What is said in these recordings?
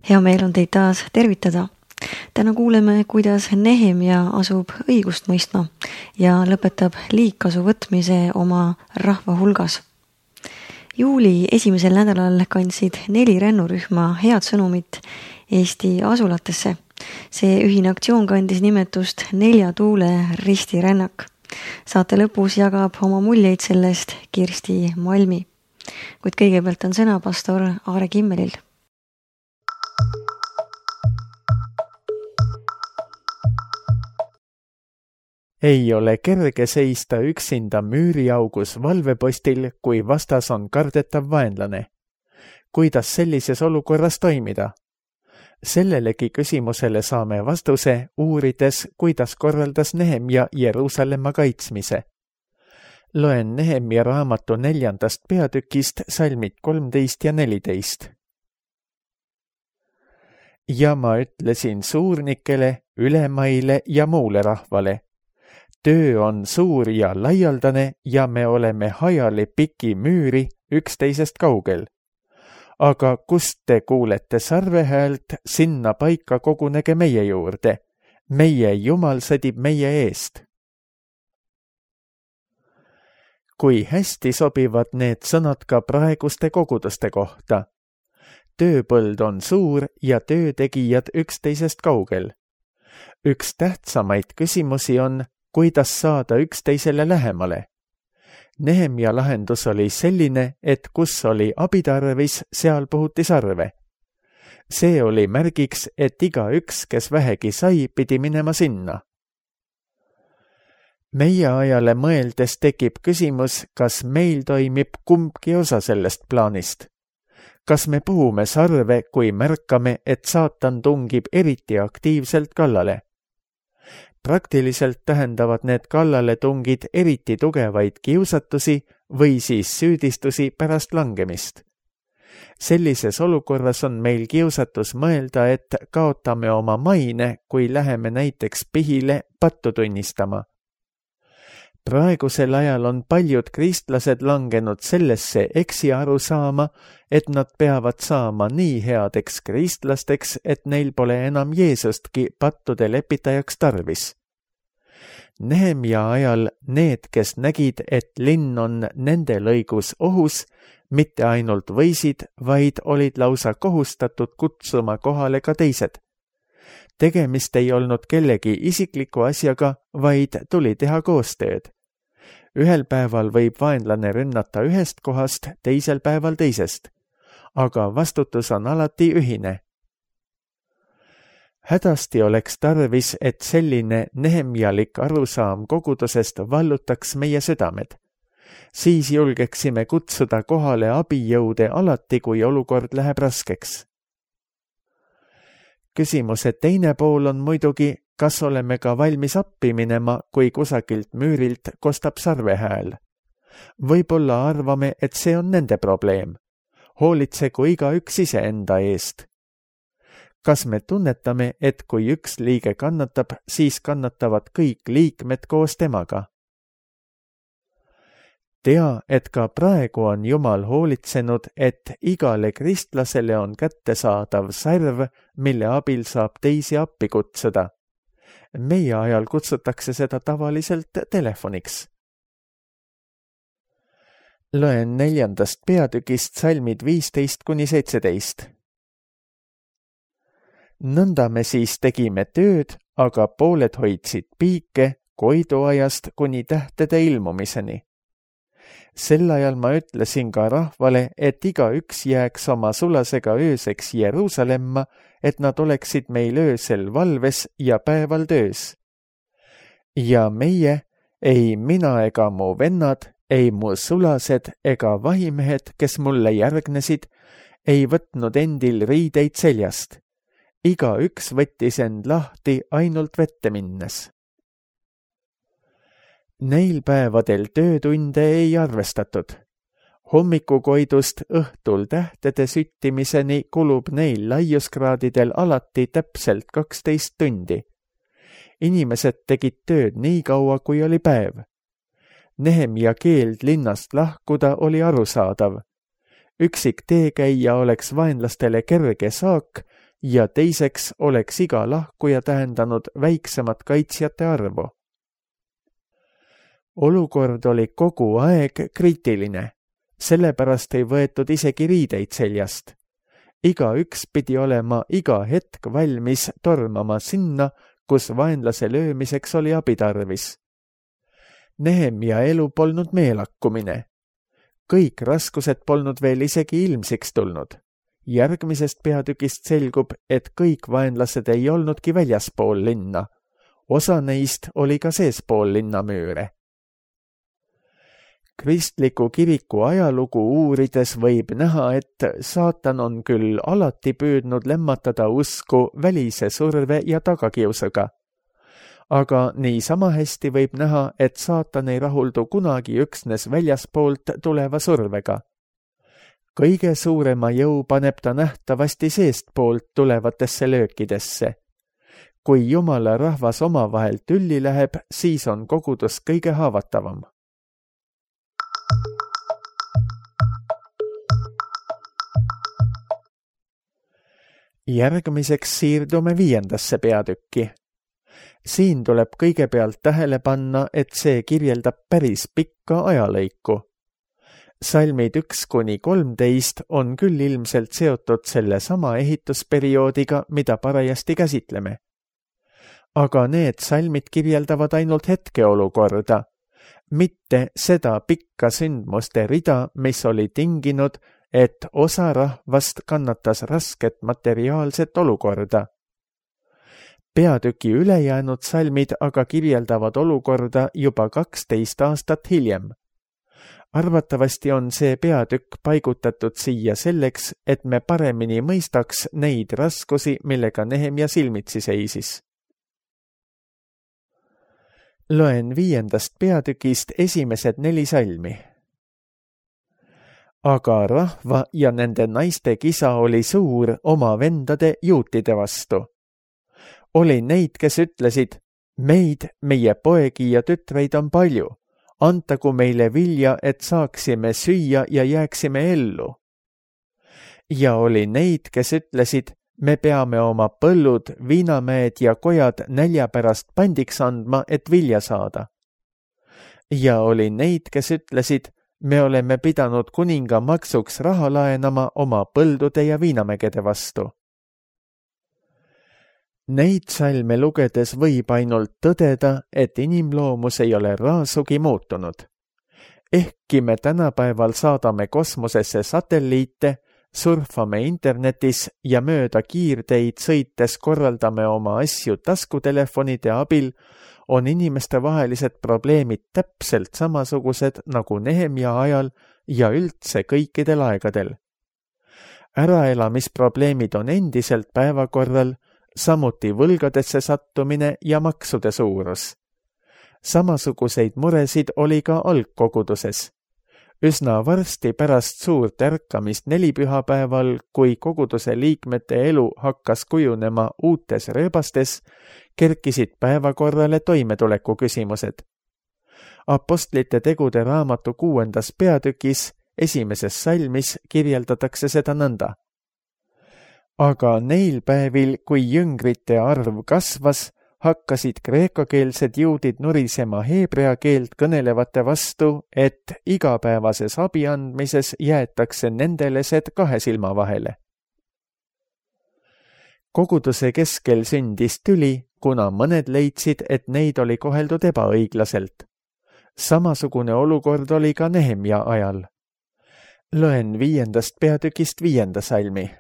Hea meel on teid taas tervitada. Täna kuuleme, kuidas Nehemia asub õigust mõistma ja lõpetab liigkasu võtmise oma rahva hulgas. Juuli esimesel nädalal kandsid 4 rennurühma head sõnumit Eesti asulatesse. See ühine aktsioon kandis nimetust 4 tuule ristirännak. Saate lõpus jagab oma muljeid sellest Kirsti Malmi. Kuid kõigepealt on sõna pastor Aare Kimmelil. Ei ole kerge seista üksinda müüriaugus valvepostil, kui vastas on kardetav vaenlane. Kuidas sellises olukorras toimida? Sellelegi küsimusele saame vastuse uurides, kuidas korraldas Nehemia Jeruusalemma kaitsmise. Loen Nehemia raamatu 4. peatükist salmid 13 ja 14. Ja ma ütlesin suurnikele, ülemaile ja muule rahvale. Töö on suur ja laialdane ja me oleme hajali piki müüri üksteisest kaugel. Aga kust te kuulete sarvehäält, sinna paika kogunege meie juurde. Meie Jumal sõdib meie eest. Kui hästi sobivad need sõnad ka praeguste koguduste kohta. Tööpõld on suur ja töötegijad üksteisest kaugel. Üks tähtsamaid küsimusi on, kuidas saada üksteisele lähemale. Nehemia lahendus oli selline, et kus oli abitarvis, seal puhuti sarve. See oli märgiks, et igaüks, kes vähegi sai, pidi minema sinna. Meie ajale mõeldes tekib küsimus, kas meil toimib kumbki osa sellest plaanist. Kas me puhume sarve, kui märkame, et saatan tungib eriti aktiivselt kallale? Praktiliselt tähendavad need kallaletungid eriti tugevaid kiusatusi või siis süüdistusi pärast langemist. Sellises olukorras on meil kiusatus mõelda, et kaotame oma maine, kui läheme näiteks pihile pattu tunnistama. Praegusel ajal on paljud kristlased langenud sellesse eksiaru saama, et nad peavad saama nii headeks kristlasteks, et neil pole enam Jeesustki pattude lepitajaks tarvis. Nehemia ajal need, kes nägid, et linn on nende lõigus ohus, mitte ainult võisid, vaid olid lausa kohustatud kutsuma kohale ka teised. Tegemist ei olnud kellegi isikliku asjaga, vaid tuli teha koostööd. Ühel päeval võib vaenlane rünnata ühest kohast, teisel päeval teisest. Aga vastutus on alati ühine. Hädasti oleks tarvis, et selline nehemjalik arusaam kogudusest vallutaks meie südamed. Siis julgeksime kutsuda kohale abijõude alati, kui olukord läheb raskeks. Küsimuse teine pool on muidugi, kas oleme ka valmis appi minema, kui kusagilt müürilt kostab sarvehääl. Võib-olla arvame, et see on nende probleem. Hoolitsegu igaüks iseenda eest. Kas me tunnetame, et kui üks liige kannatab, siis kannatavad kõik liikmed koos temaga? Tea, et ka praegu on Jumal hoolitsenud, et igale kristlasele on kättesaadav sarv, mille abil saab teisi appi kutsuda. Meie ajal kutsutakse seda tavaliselt telefoniks. Loen 4. peatükist salmid 15-17. Nõnda me siis tegime tööd, aga pooled hoidsid piike koiduajast kuni tähtede ilmumiseni. Sel ajal ma ütlesin ka rahvale, et igaüks jääks oma sulasega ööseks Jeruusalemma, et nad oleksid meil öösel valves ja päeval töös. Ja meie, ei mina ega mu vennad, ei mu sulased ega vahimehed, kes mulle järgnesid, ei võtnud endil riideid seljast. Igaüks võttis end lahti ainult vette minnes. Neil päevadel töötunde ei arvestatud. Hommikukoidust õhtul tähtede süttimiseni kulub neil laiuskraadidel alati täpselt 12 tundi. Inimesed tegid tööd nii kaua, kui oli päev. Nehemia keeld linnast lahkuda oli arusaadav. Üksik teekäija oleks vaenlastele kerge saak ja teiseks oleks iga lahkuja tähendanud väiksemat kaitsjate arvu. Olukord oli kogu aeg kriitiline, sellepärast ei võetud isegi riideid seljast. Igaüks pidi olema iga hetk valmis tormama sinna, kus vaenlase löömiseks oli abi tarvis. Nehemia elu polnud meelakkumine. Kõik raskused polnud veel isegi ilmsiks tulnud. Järgmisest peatükist selgub, et kõik vaenlased ei olnudki väljaspool linna. Osa neist oli ka seespool linnamüüre. Kristliku kiriku ajalugu uurides võib näha, et saatan on küll alati püüdnud lemmatada usku välise surve ja tagakiusuga. Aga niisama hästi võib näha, et saatan ei rahuldu kunagi üksnes väljaspoolt tuleva survega. Kõige suurema jõu paneb ta nähtavasti seestpoolt tulevatesse löökidesse. Kui Jumala rahvas omavahel tülli läheb, siis on kogudus kõige haavatavam. Järgmiseks siirdume 5. peatükki. Siin tuleb kõigepealt tähele panna, et see kirjeldab päris pikka ajalõiku. Salmid 1-13 on küll ilmselt seotud selle sama ehitusperioodiga, mida parajasti käsitleme. Aga need salmid kirjeldavad ainult hetkeolukorda, mitte seda pikka sündmuste rida, mis oli tinginud, et osa rahvast kannatas rasket materiaalset olukorda. Peatüki ülejäänud salmid aga kirjeldavad olukorda juba 12 aastat hiljem. Arvatavasti on see peatükk paigutatud siia selleks, et me paremini mõistaks neid raskusi, millega Nehemia silmitsi seisis. Loen 5. peatükist esimesed 4 salmi. Aga rahva ja nende naiste kisa oli suur oma vendade juutide vastu. Oli neid, kes ütlesid, meid, meie poegi ja tütreid on palju, antagu meile vilja, et saaksime süüa ja jääksime ellu. Ja oli neid, kes ütlesid, me peame oma põllud, viinamäed ja kojad nälja pärast pandiks andma, et vilja saada. Ja oli neid, kes ütlesid, me oleme pidanud kuninga maksuks raha laenama oma põldude ja viinamägede vastu. Neid salme lugedes võib ainult tõdeda, et inimloomus ei ole raasugi muutunud. Ehkki me tänapäeval saadame kosmosesse satelliite, surfame internetis ja mööda kiirteid sõites korraldame oma asju taskutelefonide abil, on inimestevahelised probleemid täpselt samasugused nagu Nehemia ajal ja üldse kõikidel aegadel. Äraelamisprobleemid on endiselt päevakorral, samuti võlgadesse sattumine ja maksude suurus. Samasuguseid muresid oli ka algkoguduses. Üsna varsti pärast suurt ärkamist nelipühapäeval, kui koguduse liikmete elu hakkas kujunema uutes rööbastes, kerkisid päevakorrale toimetuleku küsimused. Apostlite tegude raamatu 6. peatükis esimeses salmis kirjeldatakse seda nõnda. Aga neil päevil, kui jüngrite arv kasvas, hakkasid kreekakeelsed juudid nurisema heebrea keelt kõnelevate vastu, et igapäevases abi andmises jäetakse nendelesed 2 silma vahele. Koguduse keskel sündis tüli, kuna mõned leidsid, et neid oli koheldud ebaõiglaselt. Samasugune olukord oli ka Nehemia ajal. Loen 5. peatükist 5. salmi.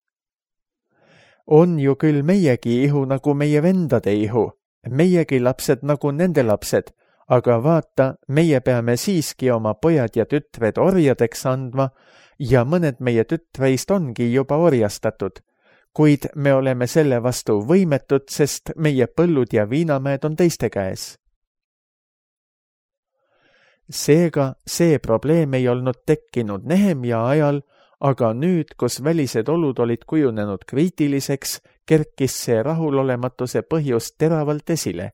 On ju küll meiegi ihu nagu meie vendade ihu, meiegi lapsed nagu nende lapsed, aga vaata, meie peame siiski oma pojad ja tütred orjadeks andma ja mõned meie tütreist ongi juba orjastatud, kuid me oleme selle vastu võimetud, sest meie põllud ja viinamäed on teiste käes. Seega see probleem ei olnud tekkinud Nehemia ajal, aga nüüd, kus välised olud olid kujunenud kriitiliseks, kerkis see rahulolematuse põhjus teravalt esile.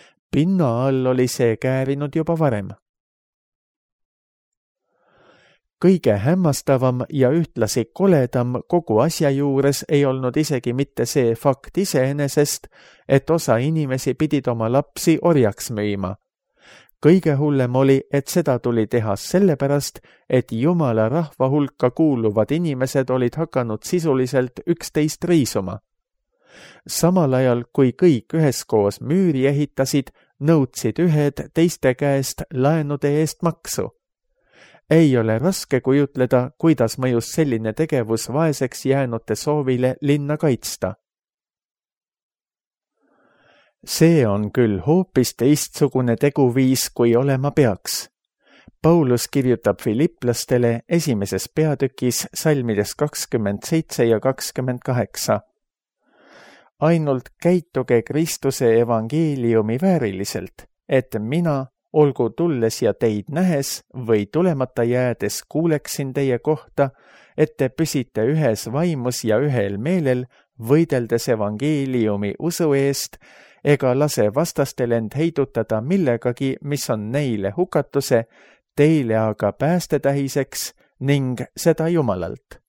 Pinna all oli see käärinud juba varem. kõige hämmastavam ja ühtlasi koledam kogu asja juures ei olnud isegi mitte see fakt iseenesest, et osa inimesi pidid oma lapsi orjaks müüma. Kõige hullem oli, et seda tuli teha sellepärast, et Jumala rahva hulka kuuluvad inimesed olid hakanud sisuliselt üksteist riisuma. Samal ajal, kui kõik üheskoos müüri ehitasid, nõudsid ühed teiste käest laenude eest maksu. Ei ole raske kujutleda, kuidas mõjus selline tegevus vaeseks jäänute soovile linna kaitsta. See on küll hoopis teistsugune teguviis, kui olema peaks. Paulus kirjutab Filipplastele 1. peatükis salmides 27 ja 28. Ainult käituge Kristuse evangeeliumi vääriliselt, et mina, olgu tulles ja teid nähes või tulemata jäädes kuuleksin teie kohta, et te püsite ühes vaimus ja ühel meelel, võideldes evangeeliumi usu eest, ega lase vastastel end heidutada millegagi, mis on neile hukatuse, teile aga päästetähiseks ning seda Jumalalt.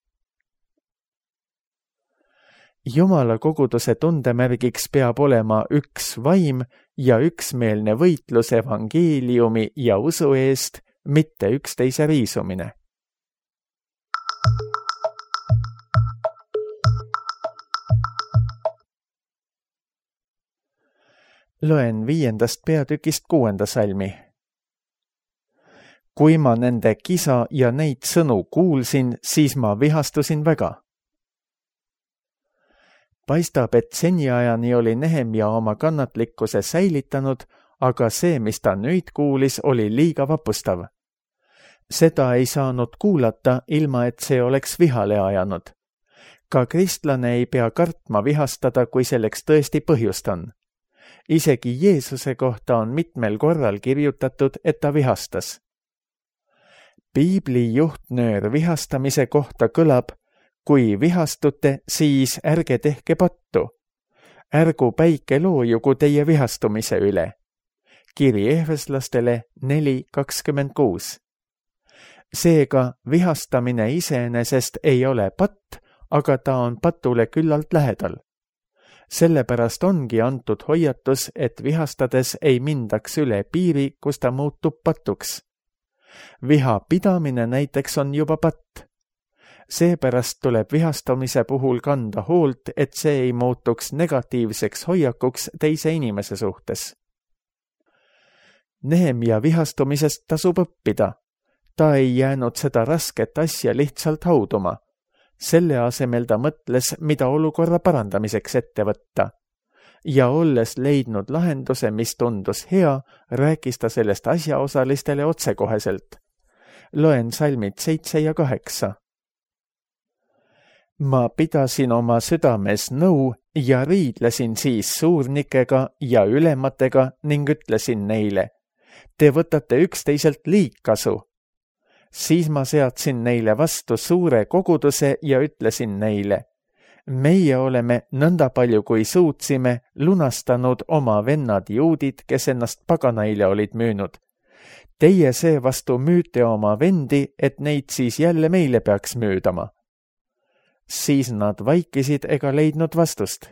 Jumala koguduse tundemärgiks peab olema üks vaim ja üksmeelne võitlus evangeeliumi ja usu eest, mitte üksteise riisumine. Loen 5. peatükist 6. salmi. Kui ma nende kisa ja neid sõnu kuulsin, siis ma vihastusin väga. Paistab, et seniajani oli Nehemia oma kannatlikkuse säilitanud, aga see, mis ta nüüd kuulis, oli liiga vapustav. Seda ei saanud kuulata, ilma et see oleks vihale ajanud. Ka kristlane ei pea kartma vihastada, kui selleks tõesti põhjust on. Isegi Jeesuse kohta on mitmel korral kirjutatud, et ta vihastas. Piibli juhtnöör vihastamise kohta kõlab: kui vihastute, siis ärge tehke pattu. Ärgu päike loojugu teie vihastumise üle. Kiri Ehveslastele 4:26. Seega vihastamine iseenesest ei ole patt, aga ta on patule küllalt lähedal. Sellepärast ongi antud hoiatus, et vihastades ei mindaks üle piiri, kus ta muutub patuks. Viha pidamine näiteks on juba patt. Seepärast tuleb vihastamise puhul kanda hoolt, et see ei muutuks negatiivseks hoiakuks teise inimese suhtes. Nehemia vihastumisest tasub õppida. Ta ei jäänud seda rasket asja lihtsalt hauduma. Selle asemel ta mõtles, mida olukorra parandamiseks ette võtta. Ja olles leidnud lahenduse, mis tundus hea, rääkis ta sellest asjaosalistele otsekoheselt. Loen salmid 7 ja 8. Ma pidasin oma südames nõu ja riidlesin siis suurnikega ja ülematega ning ütlesin neile: te võtate üksteiselt liigkasu. Siis ma seadsin neile vastu suure koguduse ja ütlesin neile: meie oleme nõnda palju kui suutsime lunastanud oma vennad juudid, kes ennast paganaile olid müünud. Teie seevastu müüte oma vendi, et neid siis jälle meile peaks müüdama. Siis nad vaikisid ega leidnud vastust.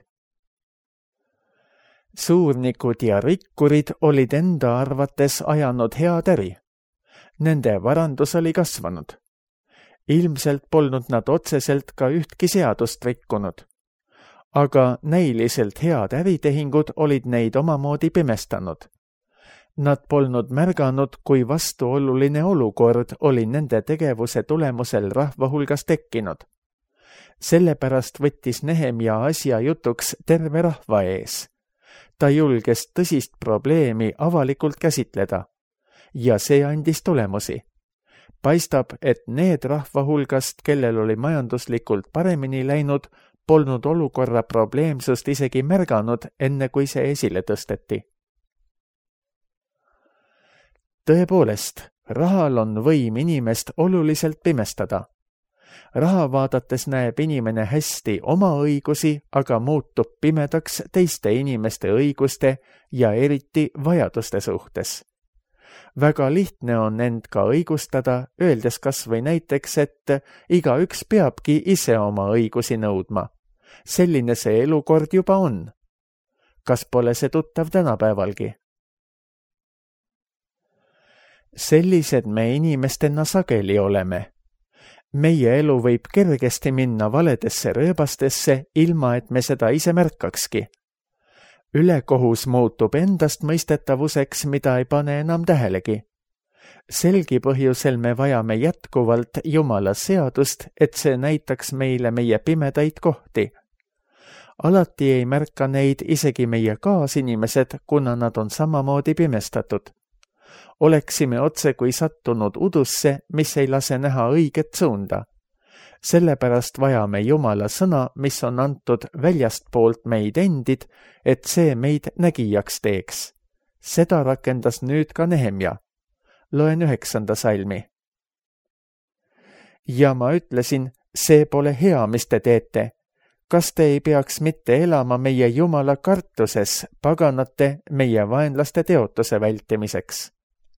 Suurnikud ja rikkurid olid enda arvates ajanud head äri. Nende varandus oli kasvanud. Ilmselt polnud nad otseselt ka ühtki seadust rikkunud. Aga näiliselt head äritehingud olid neid omamoodi pimestanud. Nad polnud märganud, kui vastuoluline olukord oli nende tegevuse tulemusel rahva hulgas tekkinud. Sellepärast võttis Nehemia asja jutuks terve rahva ees. Ta julges tõsist probleemi avalikult käsitleda. Ja see andis tulemusi. Paistab, et need rahva hulgast, kellel oli majanduslikult paremini läinud, polnud olukorra probleemsust isegi märganud, enne kui see esile tõsteti. Tõepoolest, rahal on võim inimest oluliselt pimestada. Raha vaadates näeb inimene hästi oma õigusi, aga muutub pimedaks teiste inimeste õiguste ja eriti vajaduste suhtes. Väga lihtne on end ka õigustada, öeldes kas või näiteks, et igaüks peabki ise oma õigusi nõudma. Selline see elukord juba on. Kas pole see tuttav tänapäevalgi? Sellised me inimestena sageli oleme. Meie elu võib kergesti minna valedesse rööbastesse, ilma et me seda ise märkakski. Ülekohus muutub endastmõistetavuseks, mida ei pane enam tähelegi. Selgi põhjusel me vajame jätkuvalt Jumala seadust, et see näitaks meile meie pimedaid kohti. Alati ei märka neid isegi meie kaasinimesed, kuna nad on samamoodi pimestatud. Oleksime otse kui sattunud udusse, mis ei lase näha õiget suunda. Sellepärast vajame Jumala sõna, mis on antud väljastpoolt meid endid, et see meid nägijaks teeks. Seda rakendas nüüd ka Nehemja. Loen 9. salmi. Ja ma ütlesin, see pole hea, mis te teete. Kas te ei peaks mitte elama meie Jumala kartuses, paganate meie vaenlaste teotuse vältimiseks?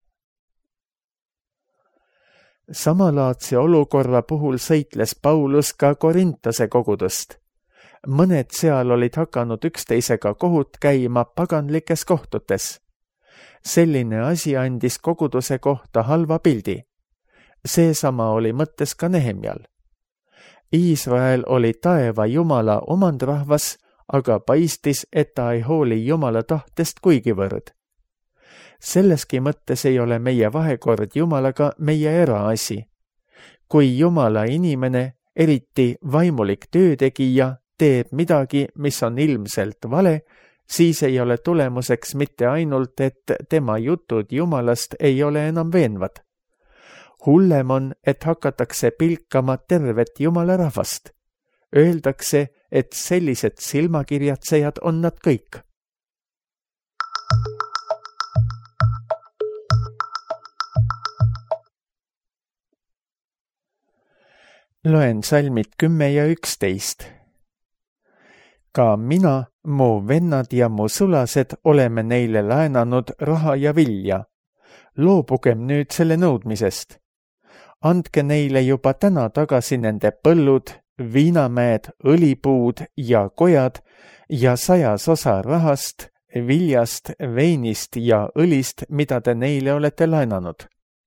Samalaadse olukorra puhul sõitles Paulus ka Korintase kogudust. Mõned seal olid hakanud üksteisega kohut käima paganlikes kohtutes. Selline asi andis koguduse kohta halva pildi. Seesama oli mõttes ka Nehemjal. Iisrael oli taeva Jumala omandrahvas, aga paistis, et ta ei hooli Jumala tahtest kuigivõrd. Selleski mõttes ei ole meie vahekord Jumalaga meie eraasi. Kui Jumala inimene, eriti vaimulik töötegija, teeb midagi, mis on ilmselt vale, siis ei ole tulemuseks mitte ainult, et tema jutud Jumalast ei ole enam veenvad. Hullem on, et hakatakse pilkama tervet Jumala rahvast. Öeldakse, et sellised silmakirjatsejad on nad kõik. Loen salmid 10 ja 11. Ka mina, mu vennad ja mu sulased oleme neile laenanud raha ja vilja. Loobugem nüüd selle nõudmisest. Andke neile juba täna tagasi nende põllud, viinamäed, õlipuud ja kojad ja 100 osa rahast, viljast, veinist ja õlist, mida te neile olete laenanud.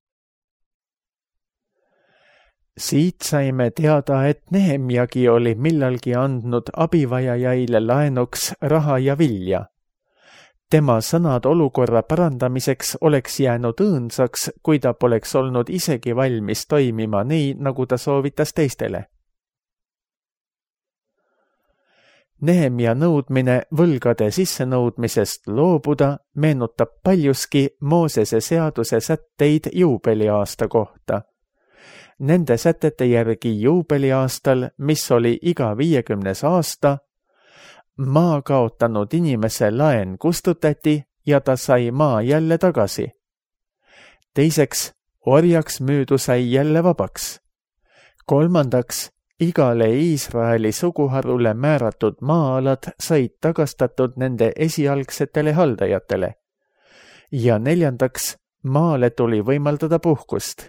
Siit saime teada, et Nehemjagi oli millalgi andnud abivajajaile laenuks raha ja vilja. Tema sõnad olukorra parandamiseks oleks jäänud õõnsaks, kui ta poleks olnud isegi valmis toimima nii, nagu ta soovitas teistele. Nehemja nõudmine võlgade sissenõudmisest loobuda meenutab paljuski Moosese seaduse sätteid juubeliaasta kohta. Nende sätete järgi juubeliaastal, mis oli iga 50. aasta, maa kaotanud inimese laen kustutati ja ta sai maa jälle tagasi. Teiseks, orjaks müüdu sai jälle vabaks. Kolmandaks, igale Iisraeli suguharule määratud maa-alad said tagastatud nende esialgsetele haldajatele. Ja neljandaks, maale tuli võimaldada puhkust.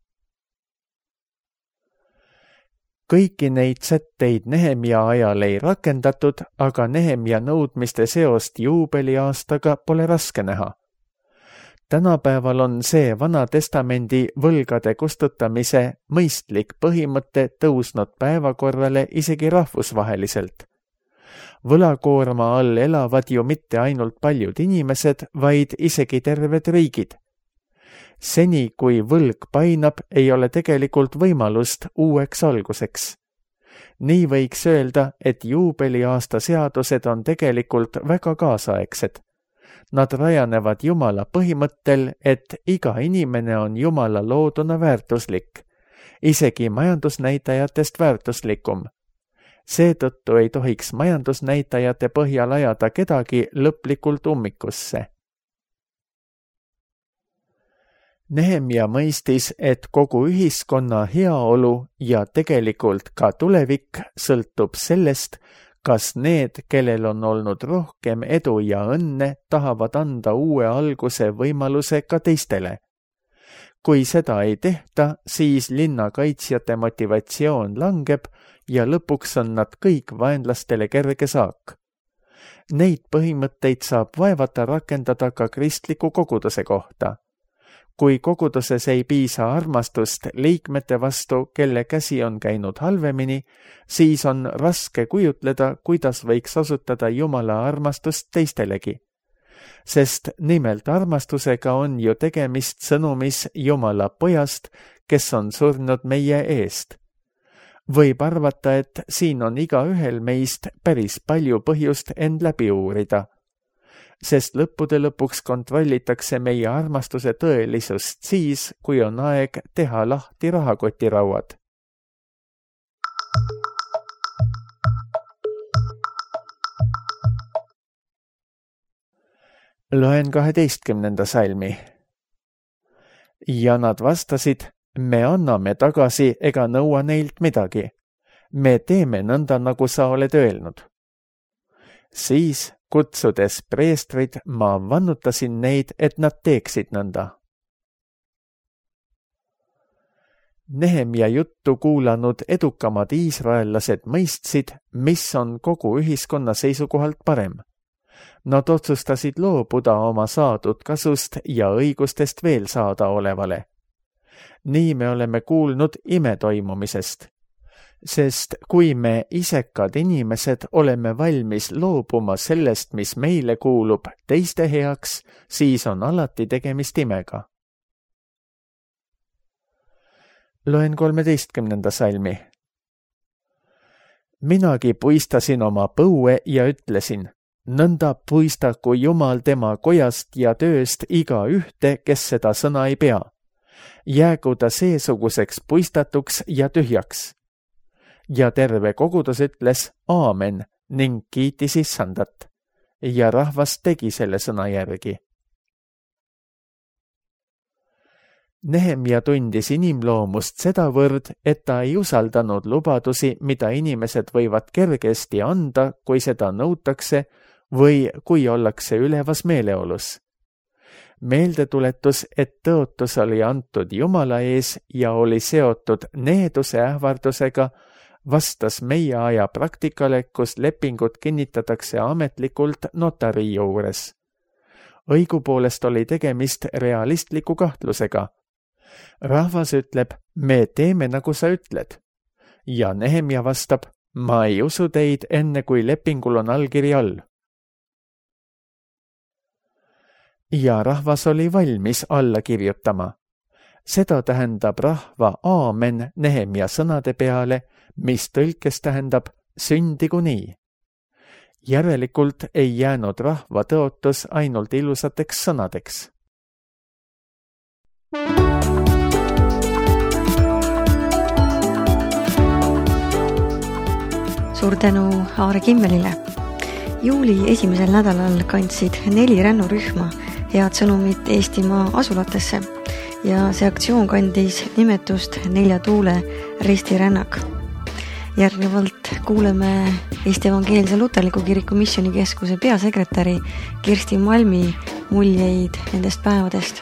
Kõiki neid sätteid Nehemja ajal ei rakendatud, aga Nehemja nõudmiste seost juubeliaastaga pole raske näha. Tänapäeval on see Vana Testamendi võlgade kustutamise mõistlik põhimõte tõusnud päevakorrale isegi rahvusvaheliselt. Võlakoorma all elavad ju mitte ainult paljud inimesed, vaid isegi terved riigid. Seni, kui võlg painab, ei ole tegelikult võimalust uueks alguseks. Nii võiks öelda, et juubeliaasta seadused on tegelikult väga kaasaegsed. Nad rajanevad Jumala põhimõttel, et iga inimene on Jumala looduna väärtuslik, isegi majandusnäitajatest väärtuslikum. Seetõttu ei tohiks majandusnäitajate põhjal ajada kedagi lõplikult ummikusse. Nehemja mõistis, et kogu ühiskonna heaolu ja tegelikult ka tulevik sõltub sellest, kas need, kellel on olnud rohkem edu ja õnne, tahavad anda uue alguse võimaluse ka teistele. Kui seda ei tehta, siis linnakaitsjate motivatsioon langeb ja lõpuks on nad kõik vaenlastele kerge saak. Neid põhimõtteid saab vaevata rakendada ka kristliku koguduse kohta. Kui koguduses ei piisa armastust liikmete vastu, kelle käsi on käinud halvemini, siis on raske kujutleda, kuidas võiks osutada Jumala armastust teistelegi. Sest nimelt armastusega on ju tegemist sõnumis Jumala pojast, kes on surnud meie eest. Võib arvata, et siin on igaühel meist päris palju põhjust end läbi uurida. Sest lõppude lõpuks kontrollitakse meie armastuse tõelisust siis, kui on aeg teha lahti rahakotirauad. Loen 12. salmi. Ja nad vastasid, me anname tagasi ega nõua neilt midagi. Me teeme nõnda, nagu sa oled öelnud. Siis kutsudes preestrid, ma vannutasin neid, et nad teeksid nõnda. Nehemia juttu kuulanud edukamad iisraellased mõistsid, mis on kogu ühiskonna seisukohalt parem. Nad otsustasid loobuda oma saadud kasust ja õigustest veel saada olevale. Nii me oleme kuulnud ime toimumisest. Sest kui me isekad inimesed oleme valmis loobuma sellest, mis meile kuulub, teiste heaks, siis on alati tegemist imega. Loen 13. salmi. Minagi puistasin oma põue ja ütlesin, nõnda puistaku Jumal tema kojast ja tööst iga ühte, kes seda sõna ei pea. Jäägu ta seesuguseks puistatuks ja tühjaks. Ja terve kogudus ütles aamen ning kiitis Issandat. Ja rahvas tegi selle sõna järgi. Nehemia tundis inimloomust sedavõrd, et ta ei usaldanud lubadusi, mida inimesed võivad kergesti anda, kui seda nõutakse või kui ollakse ülevas meeleolus. Meeldetuletus, et tõotus oli antud Jumala ees ja oli seotud needuse ähvardusega, vastas meie aja praktikale, kus lepingut kinnitatakse ametlikult notari juures. Õigupoolest oli tegemist realistliku kahtlusega. Rahvas ütleb, me teeme nagu sa ütled. Ja Nehemia vastab, ma ei usu teid enne, kui lepingul on allkiri all. Ja rahvas oli valmis alla kirjutama. Seda tähendab rahva aamen Nehemia sõnade peale, mis tõlkes tähendab sündigu nii. Järelikult ei jäänud rahva tõotus ainult ilusateks sõnadeks. Suur tänu Aare Kimmelile. Juuli esimesel nädalal kandsid 4 rännurühma head sõnumit Eestimaa asulatesse ja see aktsioon kandis nimetust 4 tuule ristirännak. Järgnevalt kuuleme Eesti Evangeelse Luterliku Kiriku Missioonikeskuse peasekretäri Kirsti Malmi muljeid nendest päevadest.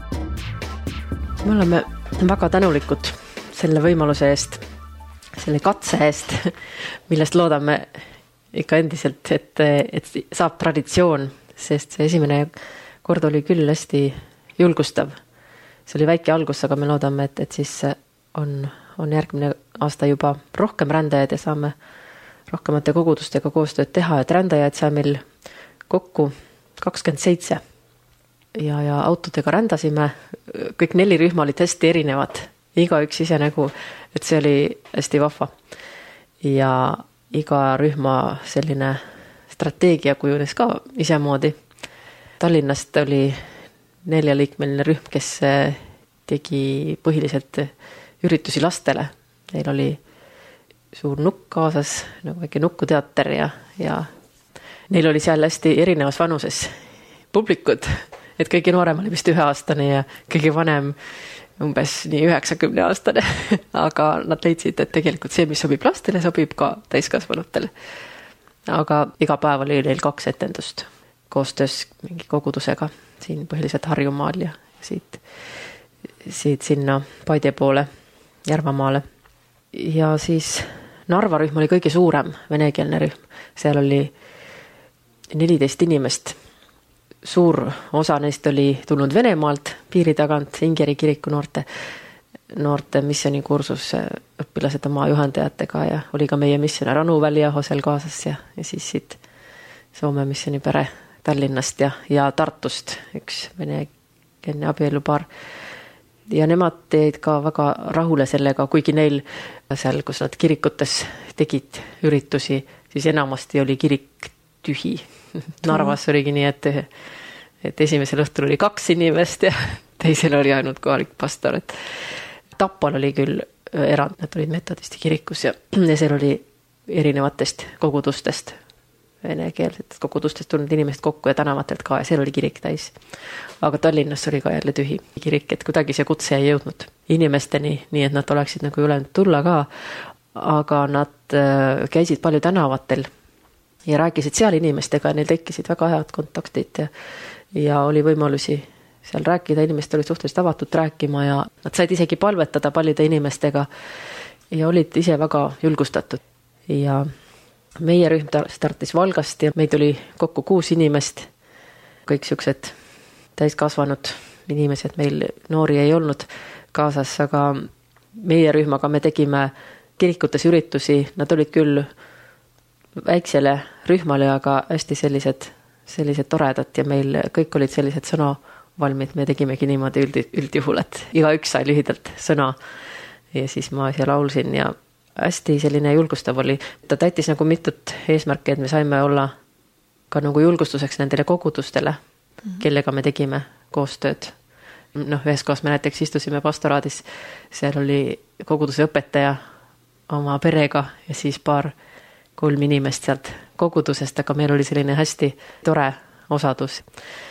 Me oleme väga tänulikud selle võimaluse eest, selle katse eest, millest loodame ikka endiselt, et saab traditsioon, sest see esimene kord oli küll hästi julgustav. See oli väike algus, aga me loodame, et siis on järgmine aasta juba rohkem rändajaid ja saame rohkemate kogudustega koostööd teha, et rändajaid sai meil kokku 27 ja autodega rändasime. Kõik 4 rühma olid hästi erinevad, igaüks ise nägu, et see oli hästi vahva. Ja iga rühma selline strateegia kujunes ka isemoodi. Tallinnast oli 4-liikmeline rühm, kes tegi põhiliselt üritusi lastele. Neil oli suur nukk kaasas, nagu väike nukkuteater ja neil oli seal hästi erinevas vanuses publikud, et kõige noorem oli vist 1-aastane ja kõige vanem umbes nii 90-aastane, aga nad leidsid, et tegelikult see, mis sobib lastele, sobib ka täiskasvanutele. Aga iga päev oli neil 2 etendust koostöös mingi kogudusega siin põhiliselt Harjumaal ja siit siit sinna Paide poole, Järvamaale. Ja siis Narva rühm oli kõige suurem venekeelne rühm. Seal oli 14 inimest. Suur osa neist oli tulnud Venemaalt piiri tagant Ingeri kiriku noorte missioonikursus õpilased oma juhendajatega ja oli ka meie missionär Anu Väliaho seal kaasas ja siis siit Soome missionipere Tallinnast ja Tartust üks venekeelne abielupaar. Ja nemad teid ka väga rahule sellega, kuigi neil seal, kus nad kirikutes tegid üritusi, siis enamasti oli kirik tühi. Narvas oligi nii, et esimesel õhtul oli 2 inimest ja teisel oli ainult kohalik pastor. Tapal oli küll erand, nad olid metodisti kirikus ja seal oli erinevatest kogudustest, venekeelsetest kogudustest tulnud inimesed kokku ja tänavatelt ka ja seal oli kirik täis. Aga Tallinnas oli ka jälle tühi kirik, et kuidagi see kutse ei jõudnud inimesteni, nii et nad oleksid nagu ülejäänud tulla ka, aga nad käisid palju tänavatel ja rääkisid seal inimestega ja neil tekkisid väga head kontaktid ja oli võimalusi seal rääkida, inimesed olid suhteliselt avatud rääkima ja nad said isegi palvetada paljude inimestega ja olid ise väga julgustatud. Ja meie rühm startis Valgast ja meid oli kokku 6 inimest, kõik siuksed täiskasvanud inimesed, meil noori ei olnud kaasas, aga meie rühmaga me tegime kirikutes üritusi, nad olid küll väiksele rühmale, aga hästi sellised toredad ja meil kõik olid sellised sõnavalmid, me tegimegi niimoodi üldjuhul, et igaüks sai lühidalt sõna ja siis ma ise laulsin ja hästi selline julgustav oli. Ta täitis nagu mitut eesmärki, et me saime olla ka nagu julgustuseks nendele kogudustele, kellega me tegime koostööd. Ühes kohas me näiteks istusime pastoraadis, seal oli koguduse õpetaja oma perega ja siis 3 inimest sealt kogudusest, aga meil oli selline hästi tore osadus.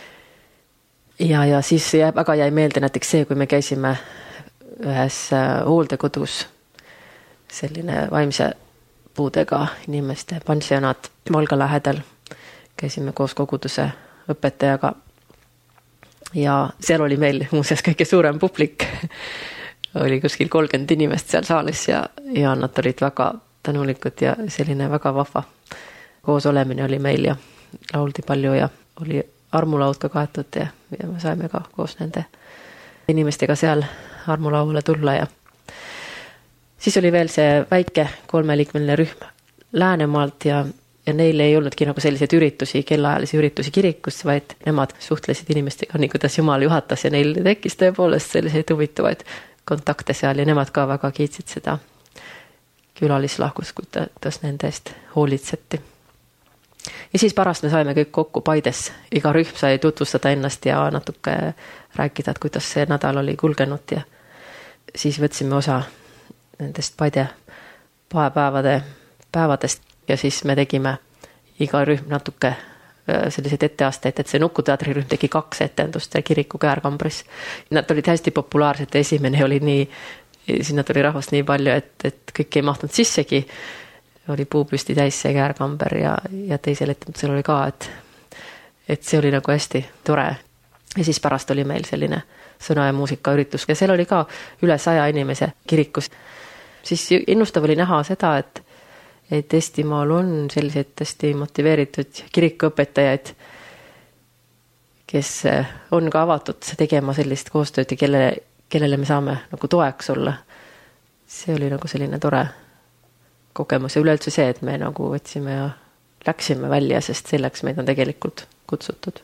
Ja siis väga jäi meelde näiteks see, kui me käisime ühes hooldekodus, selline vaimse puudega inimeste pansionaat Valga lähedal. Käisime koos koguduse õpetajaga ja seal oli meil muuseas kõige suurem publik. Oli kuskil 30 inimest seal saalis ja nad olid väga tänulikud ja selline väga vahva koos olemine oli meil ja lauldi palju ja oli armulaud ka kaetud ja me saime ka koos nende inimestega seal armulaule tulla ja siis oli veel see väike 3-liikmeline rühm Läänemaalt ja neil ei olnudki nagu selliseid üritusi, kellaajalisi üritusi kirikus, vaid nemad suhtlesid inimestega nii, kuidas Jumal juhatas ja neil tekkis tõepoolest selliseid huvitavaid kontakte seal ja nemad ka väga kiitsid seda külalislahkus, kuidas nende eest hoolitseti. Ja siis pärast me saime kõik kokku Paides. Iga rühm sai tutvustada ennast ja natuke rääkida, et kuidas see nädal oli kulgenud ja siis võtsime osa nendest Paide päevadest ja siis me tegime iga rühm natuke selliseid etteasteid, et see Nukuteatri rühm tegi 2 etendust kiriku Käärkambris. Nad olid hästi populaarsed, esimene oli nii, sinna tuli rahvast nii palju, et kõik ei mahtunud sissegi, oli puupüsti täis see Käärkamber ja teisel etendusel oli ka, et see oli nagu hästi tore. Ja siis pärast oli meil selline sõna ja muusika üritus ja seal oli ka üle 100 inimese kirikus. Siis innustav oli näha seda, et Eestimaal on selliseid hästi motiveeritud kirikuõpetajaid, kes on ka avatud tegema sellist koostööd ja kellele me saame nagu toeks olla. See oli nagu selline tore kogemus ja üleüldse see, et me nagu võtsime ja läksime välja, sest selleks meid on tegelikult kutsutud.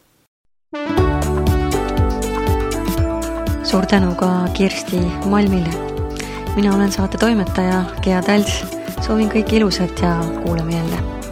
Suur tänu ka Kirsti Malmile. Mina olen saate toimetaja Gea Tälts. Soovin kõik ilusat ja kuuleme jälle.